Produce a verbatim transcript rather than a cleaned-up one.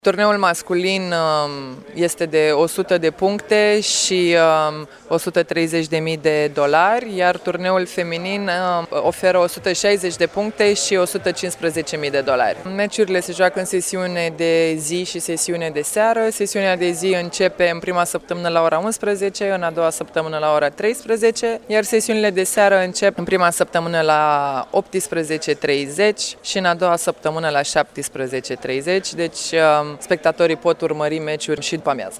Turneul masculin este de o sută de puncte și o sută treizeci de mii de dolari, iar turneul feminin oferă o sută șaizeci de puncte și o sută cincisprezece mii de dolari. Meciurile se joacă în sesiune de zi și sesiune de seară. Sesiunea de zi începe în prima săptămână la ora unsprezece, în a doua săptămână la ora treisprezece, iar sesiunile de seară încep în prima săptămână la optsprezece treizeci și în a doua săptămână la șaptesprezece treizeci, deci spectatorii pot urmări meciuri și după amiază.